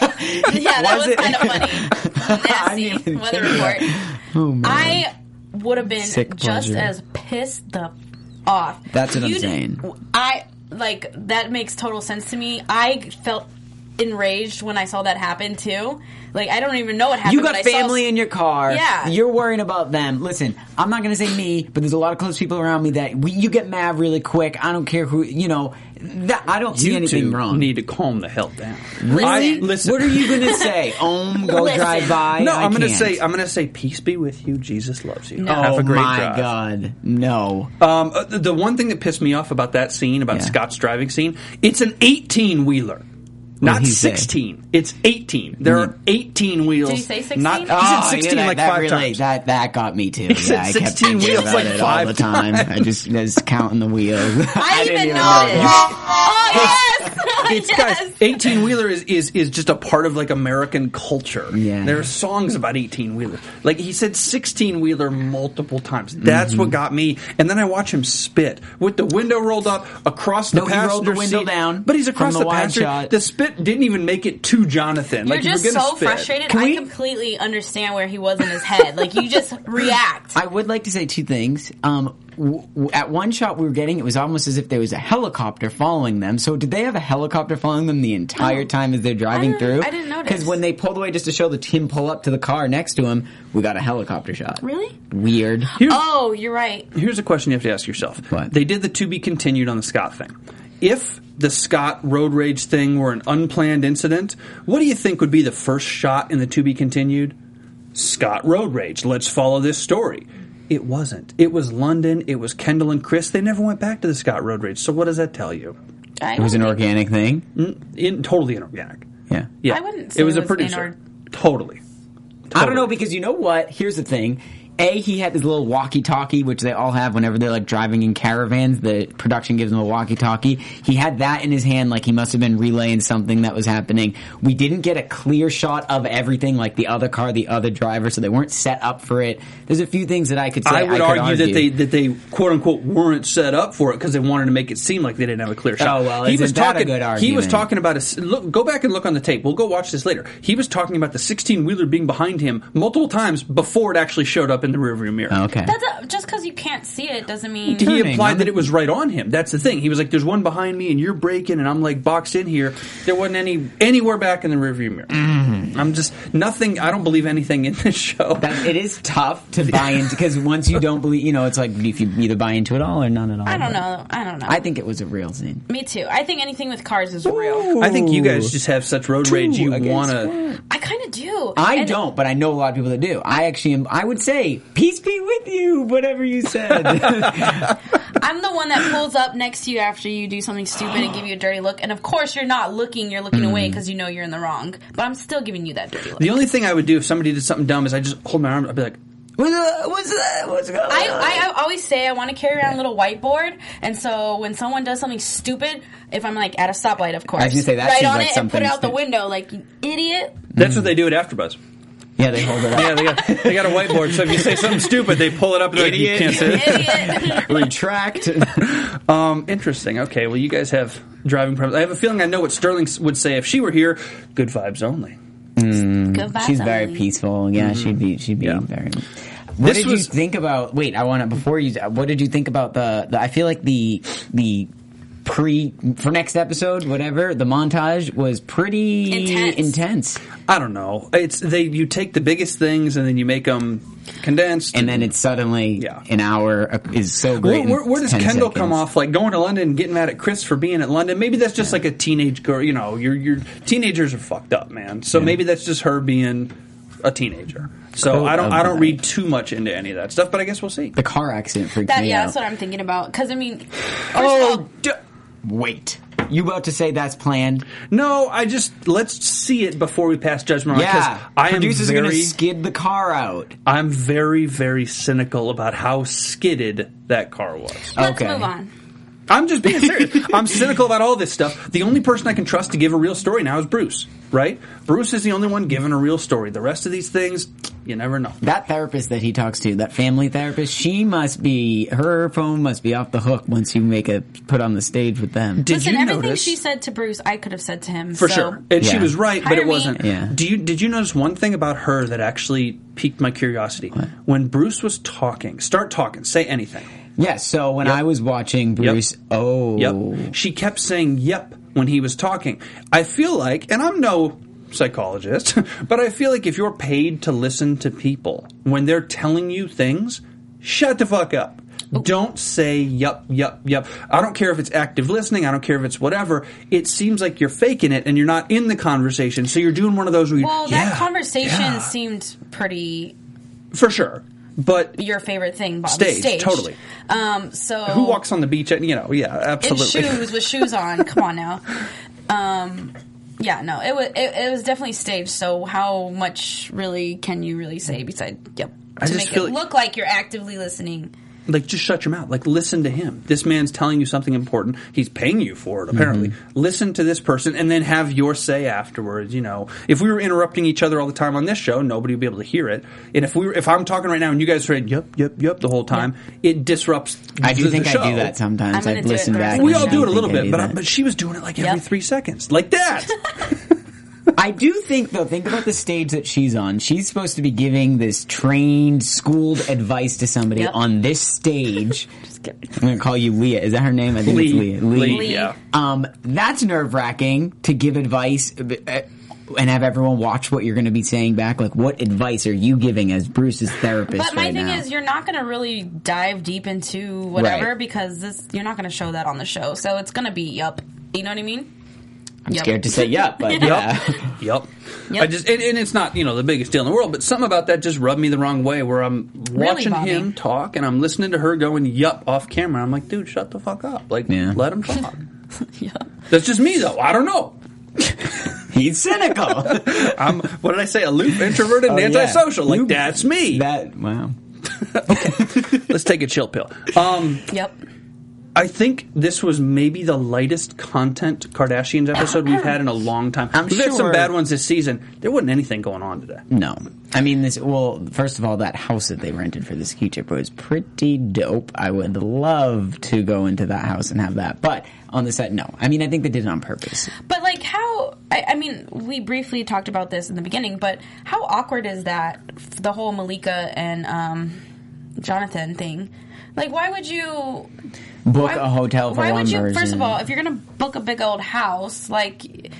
Yeah, that Was was, it? kind of funny. Nasty didn't even weather think of report. that. Oh, man. I would have been Sick just pleasure. as pissed the off. That's what I'm You didn't- saying. I like that makes total sense to me. I felt enraged when I saw that happen too. Like I don't even know what happened. You but got I saw- family in your car. Yeah. You're worrying about them. Listen, I'm not going to say me, but there's a lot of close people around me that we, you get mad really quick. I don't care who, you know, that, I don't see You anything two wrong. need to calm the hell down. Listen. I, listen. What are you going to say? Om, go Listen. drive by? No, I I'm going to can't. say I'm going to say peace be with you. Jesus loves you. No. Have Oh a great my drive. God. No. Um, uh, the the one thing that pissed me off about that scene, about Yeah. Scott's driving scene, it's an eighteen wheeler, not did he say? sixteen. It's eighteen. There are eighteen wheels. Did he say sixteen? Not, he Oh, said sixteen yeah, that, like that five really, times. That, that got me too. He said yeah, I kept sixteen thinking wheels about like it five all the time. I just was counting the wheels. I, didn't even know noticed. that. Oh yes, It's yes. guys, eighteen wheeler is, is is just a part of like American culture. Yeah. There are songs about eighteen wheeler. Like he said sixteen wheeler multiple times. That's Mm-hmm. what got me. And then I watch him spit with the window rolled up across the No, he passenger rolled the window seat. down But he's across from the, the wide passenger. shot. The spit didn't even make it to Jonathan. You're like, you just were gonna so spit. frustrated. Can I we- completely understand where he was in his head. Like you just react. I would like to say two things. Um, w- w- at one shot we were getting, it was almost as if there was a helicopter following them. So did they have a helicopter following them the entire Oh. time as they're driving I through? didn't- I didn't notice. Because when they pulled away just to show the Tim pull up to the car next to him, we got a helicopter shot. Really? Weird. Here's, Oh, you're right. here's a question you have to ask yourself. What? They did the to be continued on the Scott thing. If the Scott road rage thing were an unplanned incident, what do you think would be the first shot in the to be continued? Scott road rage. Let's follow this story. It wasn't. It was London. It was Kendall and Chris. They never went back to the Scott road rage. So what does that tell you? I It was an don't organic thing. In, totally inorganic. Yeah. Yeah, I wouldn't say it was it a was producer. inor- Totally. I don't know Totally. because you know what? Here's the thing. A, he had this little walkie-talkie, which they all have whenever they're like driving in caravans. The production gives him a walkie-talkie. He had that in his hand, like he must have been relaying something that was happening. We didn't get a clear shot of everything, like the other car, the other driver, so they weren't set up for it. There's a few things that I could say. I would I could argue, argue that they that they quote unquote weren't set up for it because they wanted to make it seem like they didn't have a clear shot. Oh, well, he isn't was that a talking. good He was argument? talking about a look. Go back and look on the tape. We'll go watch this later. He was talking about the sixteen wheeler being behind him multiple times before it actually showed up in the rearview mirror. Okay. That's a, just because you can't see it doesn't mean. He Turning, implied I'm- that it was right on him. That's the thing. He was like, "There's one behind me, and you're braking, and I'm like boxed in here." There wasn't any anywhere back in the rearview mirror. Mm-hmm. I'm just nothing. I don't believe anything in this show. That, it is tough to buy into because once you don't believe, you know, it's like if you either buy into it all or none at all. I don't but know. I don't know. I think it was a real scene. Me too. I think anything with cars is real. I think you guys just have such road rage. You against want to. I kind of do. I And- don't, but I know a lot of people that do. I actually am, I would say, peace be with you, whatever you said. I'm the one that pulls up next to you after you do something stupid and give you a dirty look. And of course, you're not looking. You're looking away because you know you're in the wrong. But I'm still giving you that dirty look. The only thing I would do if somebody did something dumb is I just hold my arm. I'd be like, What's that? What's that? What's going on? I, I, I always say I want to carry around a little whiteboard, and so when someone does something stupid, if I'm like at a stoplight, of course, I was gonna say, that write seems on like it and put it something out the stupid. window, like you idiot. "That's what they do at AfterBuzz." Yeah, they hold it up. Yeah, they got they got a whiteboard. So if you say something stupid, they pull it up and they're like, you Idiot. can't say it. Idiot. Retract. Um, interesting. Okay, well, you guys have driving problems. I have a feeling I know what Sterling would say if she were here. Good vibes only. Good vibes She's very only. peaceful. Yeah, she'd be. She'd be Yeah. very. What This did was- you think about? Wait, I want to before you. What did you think about the? the I feel like the the pre for next episode, whatever the montage was pretty Intense. intense. I don't know. It's they. You take the biggest things and then you make them condensed, And then it's suddenly Yeah. an hour uh, is so Where, great. in where, where does ten Kendall seconds. come off? Like going to London and getting mad at Chris for being at London? Maybe that's just like a teenage girl. You know, your your teenagers are fucked up, man. So maybe that's just her being a teenager. So Quote I don't of I don't the read too much into any of that stuff, but I guess we'll see. The car accident freaked That, me yeah, out. that's what I'm thinking about. Because I mean, first oh, of all, d- wait! You about to say that's planned? No, I just let's see it before we pass judgment on it. 'cause Yeah, I am producers are going to very, skid the car out. I'm very, very cynical about how skidded that car was. let's Okay. move on. I'm just being serious. I'm cynical about all this stuff. The only person I can trust to give a real story now is Bruce, right? Bruce is the only one giving a real story. The rest of these things, you never know. That therapist that he talks to, that family therapist, she must be, her phone must be off the hook once you make a put on the stage with them. Did Listen, you everything notice? she said to Bruce, I could have said to him. For so. sure. And she Yeah. was right, but Hire it me. wasn't. Yeah. Do you did you notice one thing about her that actually piqued my curiosity? When Bruce was talking, start talking, say anything. Yeah, so when Yep. I was watching Bruce, oh. Yep. She kept saying yep when he was talking. I feel like, and I'm no psychologist, but I feel like if you're paid to listen to people, when they're telling you things, shut the fuck up. Don't say yup, yup, yup. I don't care if it's active listening. I don't care if it's whatever. It seems like you're faking it and you're not in the conversation. So you're doing one of those where you, Well, yeah, that conversation yeah. seemed pretty For sure. But your favorite thing, Bob. Stage, Stage, totally. Um, so who walks on the beach? At, you know, yeah, in absolutely. shoes with shoes on? Come on now. Um, yeah, no, it was it, it was definitely staged. So how much really can you really say besides yep I to just make feel it like- look like you're actively listening? Like, just shut your mouth. Like, listen to him. This man's telling you something important. He's paying you for it, apparently. Mm-hmm. Listen to this person and then have your say afterwards, you know. If we were interrupting each other all the time on this show, nobody would be able to hear it. And if we were, if I'm talking right now and you guys are saying, yep, yep, yep, the whole time, it disrupts I do the, think the I show. do that sometimes. I'm gonna I've do it listened the rest back. of We the all and do I it a little think I bit, do but, that. but she was doing it like every Yep. three seconds. Like that! I do think, though, think about the stage that she's on. She's supposed to be giving this trained, schooled advice to somebody Yep. on this stage. I'm going to call you Leah. Is that her name? I think it's Lee. Leah. Lee. Lee, yeah. Um, that's nerve-wracking to give advice uh, and have everyone watch what you're going to be saying back. Like, what advice are you giving as Bruce's therapist But my right thing now? is, you're not going to really dive deep into whatever Right. because this you're not going to show that on the show. So it's going to be yup. You know what I mean? I'm Yep. scared to say yup, but yeah. Yep. Yep. I just and, and it's not, you know, the biggest deal in the world, but something about that just rubbed me the wrong way where I'm watching Bobby? him talk and I'm listening to her going yup off camera. I'm like, dude, shut the fuck up. Like, Yeah. let him talk. Yeah. That's just me though. I don't know. He's cynical. I'm what did I say? Aloof, introverted, and Oh, yeah. antisocial. Like You- that's me. That, wow. Okay, let's take a chill pill. Um, Yep. I think this was maybe the lightest content Kardashians episode we've had in a long time. I'm we've had some sure- bad ones this season. There wasn't anything going on today. No. I mean, this. Well, first of all, that house that they rented for the ski trip was pretty dope. I would love to go into that house and have that. But on the set, no. I mean, I think they did it on purpose. But like how I, I mean, we briefly talked about this in the beginning, but how awkward is that, the whole Malika and um, Jonathan thing? Like, why would you Book why, a hotel for why one would you version. first of all, if you're gonna book a big old house, like,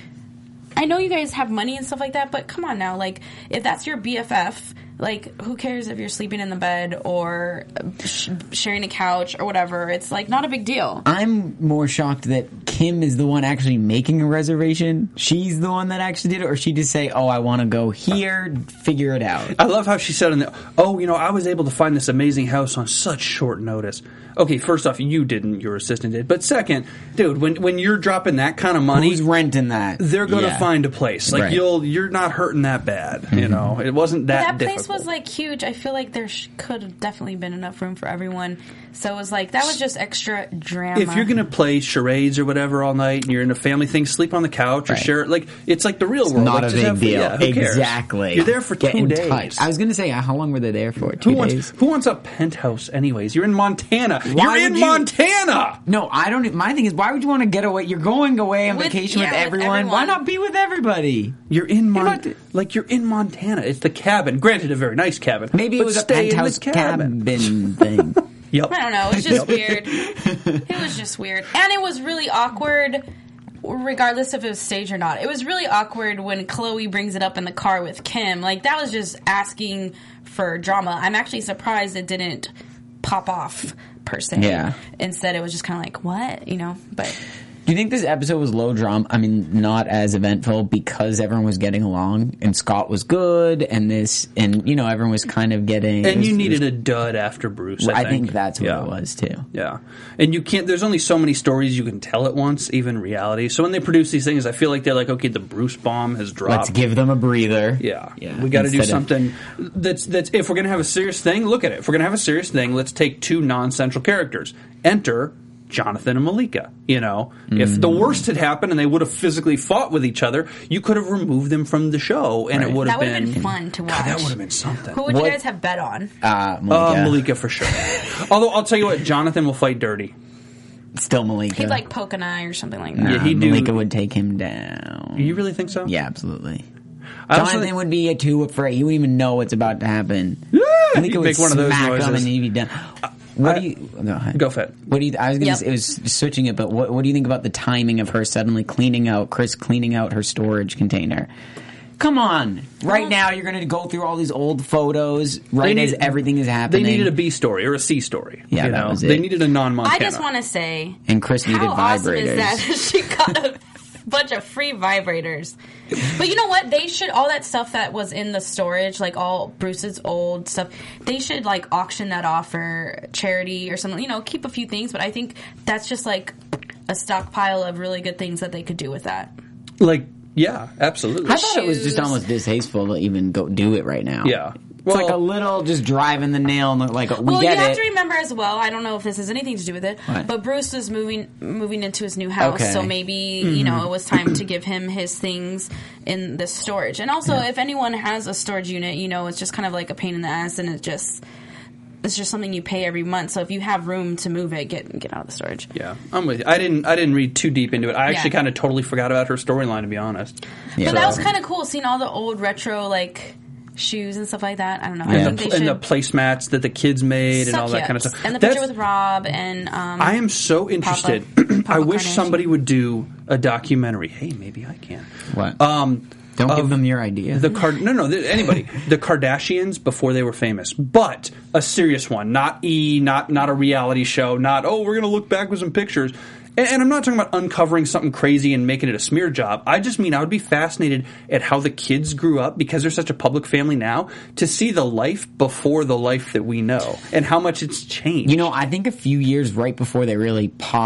I know you guys have money and stuff like that, but come on now, like, if that's your B F F, like, who cares if you're sleeping in the bed or sh- sharing a couch or whatever? It's like not a big deal. I'm more shocked that Kim is the one actually making a reservation. She's the one that actually did it, or she just say, "Oh, I want to go here, figure it out." I love how she said in the, oh, you know, I was able to find this amazing house on such short notice. Okay, first off, you didn't, your assistant did. But second, dude, when when you're dropping that kind of money, Who's renting that? they're going to Yeah. find a place. Like, Right. you'll, you're not hurting that bad, you know? It wasn't that That place difficult. was like huge. I feel like there sh- could have definitely been enough room for everyone. So it was like that was just extra drama. If you're going to play charades or whatever all night and you're in a family thing, sleep on the couch or Right. share it. Like, it's like the real world. Not Like, a just big have- deal. yeah, who cares? Exactly. You're there for Get two in days. touch. I was going to say, how long were they there for? Two Who wants, days? who wants a penthouse anyways? You're in Montana. Why you're in would you- Montana! No, I don't. My thing is, why would you want to get away? You're going away on With- vacation yeah, with with everyone. Why everyone. not be with everybody? You're in You're Mon- not the- like you're in Montana. It's the cabin. Granted, a very nice cabin. Maybe but it was a stay in the penthouse cabin thing. Yep. I don't know. It was just weird. It was just weird. And it was really awkward, regardless if it was staged or not. It was really awkward when Chloe brings it up in the car with Kim. Like, that was just asking for drama. I'm actually surprised it didn't pop off, per se. Yeah. Instead, it was just kind of like, what? You know? But Do you think this episode was low drama? I mean, not as eventful because everyone was getting along and Scott was good and this, and you know, everyone was kind of getting. And was, you needed was, a dud after Bruce. I, I think that's what Yeah. it was too. Yeah. And you can't, there's only so many stories you can tell at once, even reality. So when they produce these things, I feel like they're like, okay, the Bruce bomb has dropped. Let's give them a breather. Yeah, Yeah. we got to do Instead of- something that's that's. If we're gonna have a serious thing, look at it. If we're gonna have a serious thing, let's take two non-central characters. Enter Jonathan and Malika. You know, if the worst had happened and they would have physically fought with each other, you could have removed them from the show, and Right. it would that have would have been, been fun to watch. God, that would have been something. Who would What- you guys have bet on? Uh, Malika. Uh, Malika for sure. Although I'll tell you what, Jonathan will fight dirty. Still Malika. He'd like poke an eye or something like that. Nah, Yeah, he'd do- Malika would take him down. You really think so? Yeah, absolutely. I also Jonathan think- would be too afraid. He wouldn't even know what's about to happen. Yeah, Malika he'd would make one of those smack him noises. and he'd be done. What I- do you go ahead? Go for it. What do you? I was going to Yep. say it was switching it, but what, what do you think about the timing of her suddenly cleaning out Chris cleaning out her storage container? Come on! Right Well- now, you're going to go through all these old photos right They as need- everything is happening. They needed a B story or a C story. Yeah, you that know? was They it. needed a non-Montana. I just want to say, And Chris needed how awesome vibrators. is that she got a bunch of free vibrators? But you know what? They should, all that stuff that was in the storage, like all Bruce's old stuff, they should like auction that off for charity or something. You know, keep a few things. But I think that's just like a stockpile of really good things that they could do with that. Like, yeah, absolutely. I thought it was just shoes. almost distasteful to even go do it right now. Yeah. It's like Well- a little just driving the nail, and like we Well, get you have it. to remember as well. I don't know if this has anything to do with it, What? but Bruce was moving moving into his new house, Okay. so maybe you know it was time to give him his things in the storage. And also, if anyone has a storage unit, you know it's just kind of like a pain in the ass, and it just it's just something you pay every month. So if you have room to move it, get get out of the storage. Yeah, I'm with you. I didn't. I didn't read too deep into it. I actually Yeah. kind of totally forgot about her storyline, to be honest. Yeah. But that was kind of cool, seeing all the old retro like shoes and stuff like that. I don't know. I Yeah. think they and should. the placemats that the kids made and Suck all that yes. kind of stuff. And the That's- picture with Rob and um, I am so interested. Papa I wish Kardashian. somebody would do a documentary. Hey, maybe I can. What? Um, Don't give of them your idea. The Card no no the, anybody the Kardashians before they were famous, but a serious one, not E, not not a reality show, not oh we're gonna look back with some pictures. And, and I'm not talking about uncovering something crazy and making it a smear job. I just mean I would be fascinated at how the kids grew up because they're such a public family now to see the life before the life that we know and how much it's changed. You know, I think a few years right before they really popped,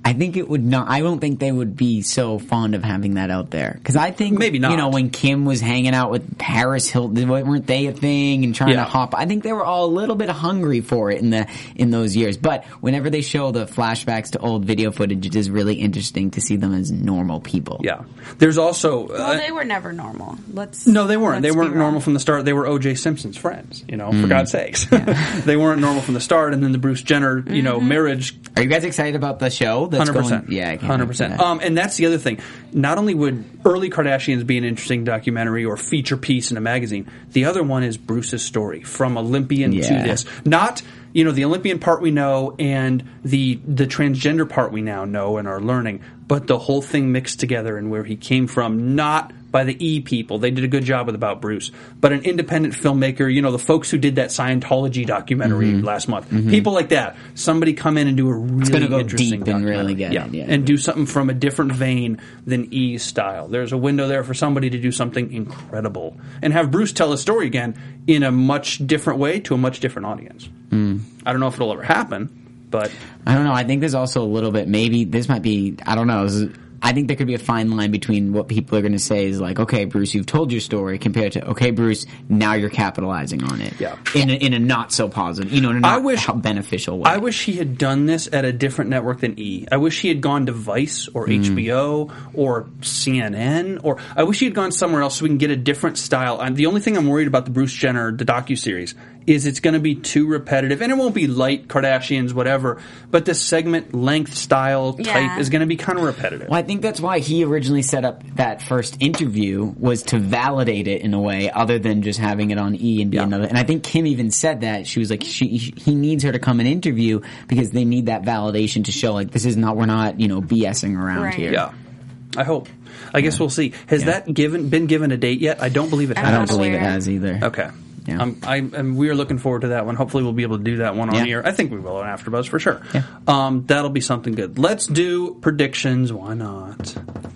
I think it would not. I don't think they would be so fond of having that out there because I think Maybe not. You know, when Kim was hanging out with Paris Hilton, weren't they a thing and trying Yeah. to hop? I think they were all a little bit hungry for it in the in those years. But whenever they show the flashbacks to old video footage, it is really interesting to see them as normal people. Yeah. There's also... Uh, Well, they were never normal. Let's. No, they weren't. let's They weren't be normal wrong. from the start. They were O J Simpson's friends, you know, for God's sakes. They weren't normal from the start, and then the Bruce Jenner, you know, marriage... Are you guys excited about the show? That's one hundred percent. Going, yeah, I can't one hundred wait for percent. that. Um, and that's the other thing. Not only would early Kardashians be an interesting documentary or feature piece in a magazine, the other one is Bruce's story from Olympian Yeah. to this. Not, you know, the Olympian part we know and the the transgender part we now know and are learning, but the whole thing mixed together and where he came from, not by the E people. They did a good job with About Bruce. But an independent filmmaker, you know, the folks who did that Scientology documentary Mm-hmm. last month. People like that. Somebody come in and do a really gonna go interesting deep and really documentary. get it, yeah. And do something from a different vein than E's style. There's a window there for somebody to do something incredible. And have Bruce tell his story again in a much different way to a much different audience. Mm. I don't know if it'll ever happen, but... I don't know. I think there's also a little bit, maybe this might be, I don't know. This is- I think there could be a fine line between what people are going to say is like, okay, Bruce, you've told your story, compared to, okay, Bruce, now you're capitalizing on it. Yeah. In a, in a not so positive, you know, in a not I wish- beneficial way. I wish he had done this at a different network than E. I wish he had gone to Vice or H B O or C N N, or I wish he had gone somewhere else so we can get a different style. And the only thing I'm worried about the Bruce Jenner, the docuseries, is it's going to be too repetitive, and it won't be light Kardashians, whatever. But the segment length, style, type Yeah. is going to be kind of repetitive. Well, I think that's why he originally set up that first interview, was to validate it in a way other than just having it on E and be Yeah. another. And I think Kim even said that. She was like, she, he needs her to come and interview because they need that validation to show like, this is not, we're not, you know, BSing around Right. here. Yeah, I hope. I guess we'll see. Has Yeah. that given been given a date yet? I don't believe it has. I don't Not believe it aware. has either. Okay. Yeah. Um, I, and we are looking forward to that one. Hopefully, we'll be able to do that one on Yeah. here. I think we will on AfterBuzz for sure. Yeah. Um, that'll be something good. Let's do predictions. Why not?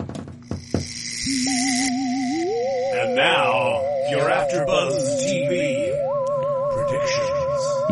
And now, your AfterBuzz T V predictions.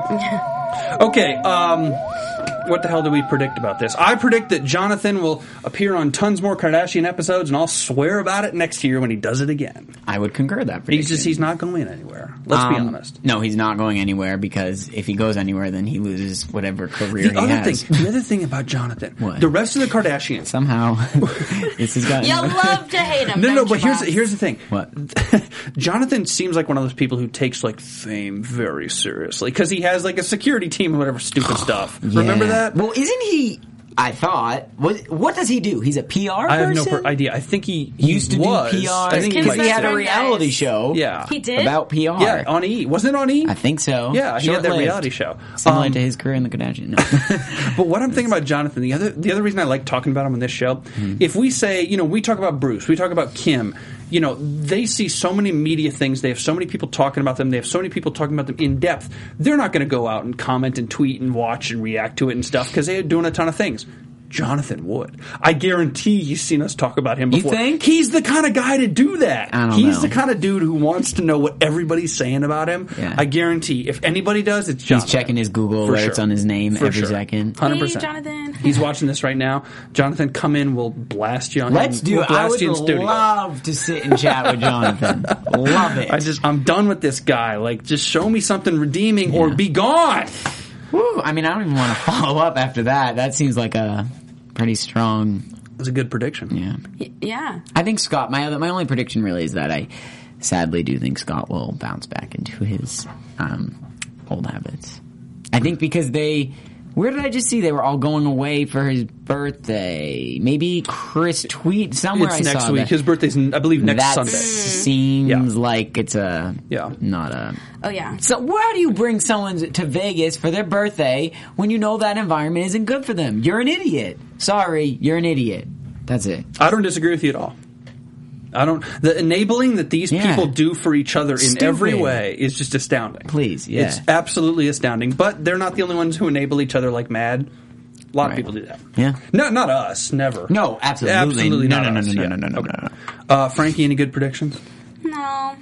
Yep. Okay. Um, what the hell do we predict about this? I predict that Jonathan will appear on tons more Kardashian episodes, and I'll swear about it next year when he does it again. I would concur that prediction. He's just he's not going anywhere. Let's be Um, honest. No, he's not going anywhere because if he goes anywhere, then he loses whatever career The he other has. thing, the other thing about Jonathan, What? the rest of the Kardashians. Somehow, this has gotten. You love to hate him. No, no, don't but you, here's Bob? here's the thing. What? Jonathan seems like one of those people who takes like fame very seriously because he has like a security team and whatever stupid stuff. Remember Yeah. that? Well, isn't he? I thought. What, what does he do? He's a P R I have no person? per- idea. I think he, He used to was. do P R I think Kim's because he might- had a best reality friend, show. Yeah. He did? About P R. Yeah, on E. Wasn't it on E? I think so. Yeah, he had that Short-lived. reality show. Similar Um, to his career in the Kardashians. No. But what I'm thinking about Jonathan, the other the other reason I like talking about him on this show, Mm-hmm. if we say, you know, we talk about Bruce, we talk about Kim, you know, they see so many media things, they have so many people talking about them, they have so many people talking about them in depth, they're not going to go out and comment and tweet and watch and react to it and stuff because they're doing a ton of things. Jonathan would. I guarantee you've seen us talk about him You before. think? He's the kind of guy to do that. I don't He's know. the kind of dude who wants to know what everybody's saying about him. Yeah. I guarantee if anybody does, it's Jonathan. He's checking his Google For alerts sure. on his name For every sure. second. one hundred percent. Hey, Jonathan. He's watching this right now. Jonathan, come in. We'll blast you on. Let's do we'll it. I blast would you in studio. love to sit and chat with Jonathan. Love it. I just, I'm done with this guy. Like, just show me something redeeming or be gone. Woo, I mean, I don't even want to follow up after that. That seems like a pretty strong. That's a good prediction. Yeah. Y- yeah. I think Scott. My other, my only prediction really is that I sadly do think Scott will bounce back into his um, old habits. I think because they. Where did I just see they were all going away for his birthday? Maybe Chris tweet somewhere. It's I next saw week. that. His birthday's, I believe, next that Sunday. seems Yeah. like it's a Yeah. not a. Oh, yeah. So why do you bring someone to Vegas for their birthday when you know that environment isn't good for them? You're an idiot. Sorry, you're an idiot. That's it. I don't disagree with you at all. I don't. The enabling that these Yeah. people do for each other in Stupid. every way is just astounding. Please, yeah. It's absolutely astounding. But they're not the only ones who enable each other like mad. A lot Right. of people do that. Yeah. No, not us. Never. No, absolutely. Absolutely No, not no, no, us. no, no, Yeah. no, no, no, Okay. no, Uh, Frankie, any good predictions? No.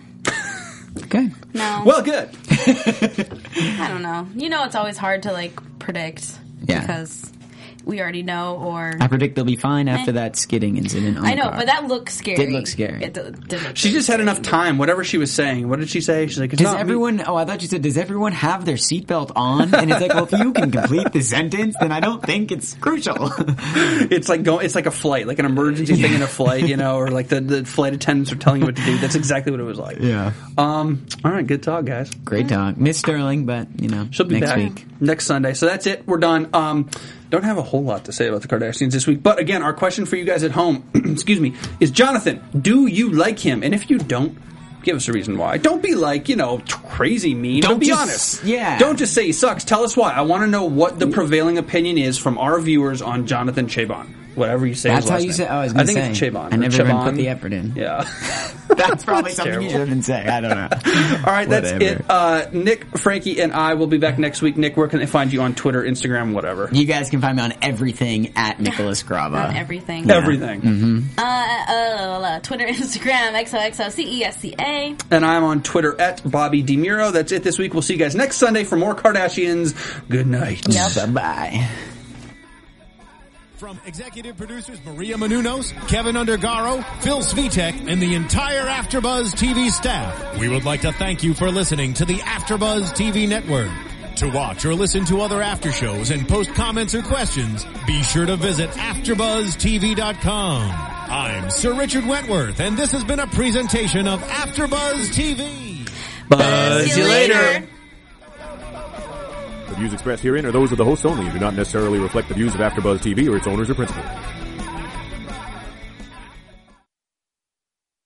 Okay. No. Well, good. I don't know. You know, it's always hard to, like, predict. Yeah. Because we already know, or I predict they'll be fine after Eh. that skidding incident. On I the know, car. but that looked scary. Did look scary. It did, did look She really just had scary. enough time. Whatever she was saying. What did she say? She's like, it's Does not me. everyone? Oh, I thought you said, does everyone have their seatbelt on? And it's like, well, if you can complete the sentence, then I don't think it's crucial. It's like going. It's like a flight, like an emergency thing in a flight, you know, or like the, the flight attendants are telling you what to do. That's exactly what it was like. Yeah. Um. All right. Good talk, guys. Great talk, Miss Sterling, but you know, She'll be next back week. next Sunday. So that's it. We're done. Um. Don't have a whole lot to say about the Kardashians this week. But again, our question for you guys at home, excuse me, is Jonathan, do you like him? And if you don't, give us a reason why. Don't be like, you know, crazy mean. Don't but be just- honest. yeah. Don't just say he sucks. Tell us why. I want to know what the prevailing opinion is from our viewers on Jonathan Chabon. Whatever you say. That's his how last you name. say. Oh, I was I going to think say. it's Chabon. I or never even Chabon. put the effort in. Yeah. That's probably That's something terrible. you shouldn't say. I don't know. All right, that's Whatever. it. Uh, Nick, Frankie, and I will be back next week. Nick, where can they find you on Twitter, Instagram, whatever? You guys can find me on everything at Nicholas Grava. on everything. Everything. Mm-hmm. Uh, uh, uh, Twitter, Instagram, X O X O C E S C A. And I'm on Twitter at Bobby DeMuro. That's it this week. We'll see you guys next Sunday for more Kardashians. Good night. Yep. Bye bye. From executive producers Maria Menounos, Kevin Undergaro, Phil Svitek, and the entire AfterBuzz T V staff, we would like to thank you for listening to the AfterBuzz T V network. To watch or listen to other after shows and post comments or questions, be sure to visit after buzz T V dot com. I'm Sir Richard Wentworth, and this has been a presentation of AfterBuzz T V. Buzz See you later. The views expressed herein are those of the hosts only and do not necessarily reflect the views of AfterBuzz T V or its owners or principals.